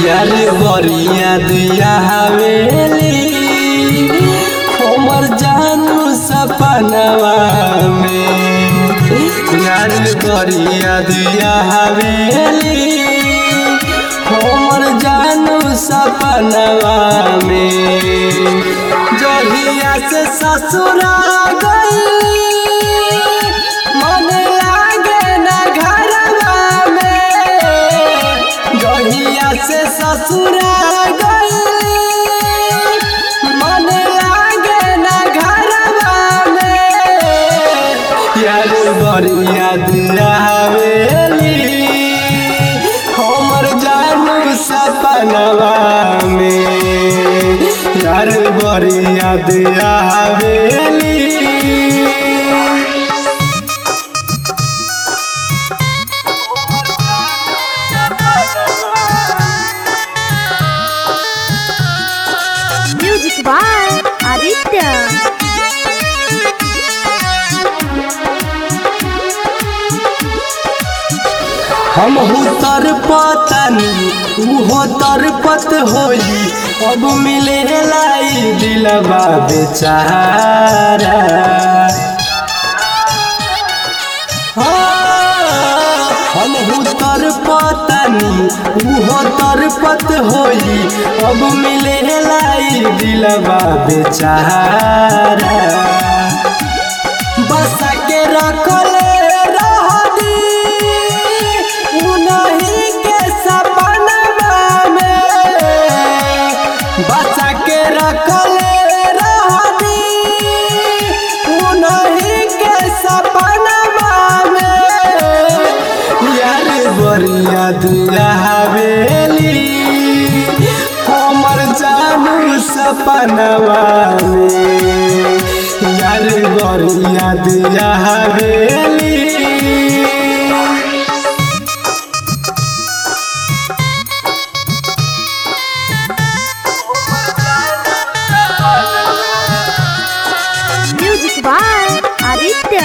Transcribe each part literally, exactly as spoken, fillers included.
यार बरिया दिया हवेली हमर जानू सपनवा में। यार बरिया दिया हवेली हमर जानू सपनवा में। जहिया से ससुरा गई मन लागे ना घरवा में। जहिया से ससुरा गई मन लागे ना घरवा में। यार बरिया दिया हवेली हमर जानू सपनवा में। यार बरिया दिया हवेली म्यूजिक बाय आदित्य। हम तर पतनी उहो तर पत होई अब मिले लाई दिलवा बेचारा। हम तर पतनी उहो तर पत होई अब मिले लाई दिलवा बेचारा। बस के रखले बरिया दिया हवेली हमर जानू सपनवा में। यार बरिया दिया हवेली म्यूजिक बाय आदित्य।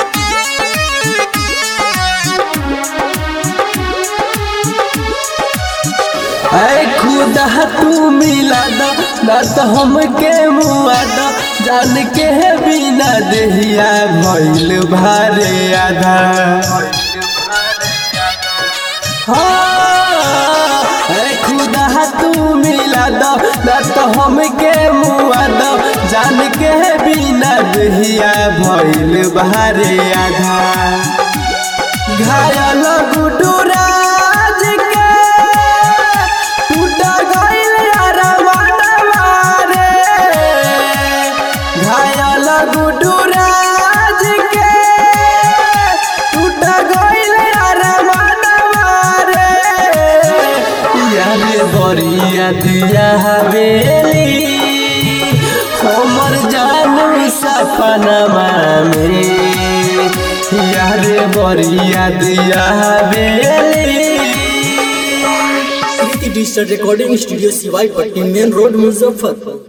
ऐ खुदा तू मिला दो ना तो हमके मुआ दो। जान के बिना देहिया भइल भारे आधा। ऐ खुदा तू मिला दो ना तो हमके मुआ दो। जान के बिना देहिया भइल भारे आधा। घायल गुडूरा बरिया दिया हवेली हमर जानू सपनवा में। यार बरिया दिया हवेली। Digital recording studio Siwai Patti main road Muzaffarpur.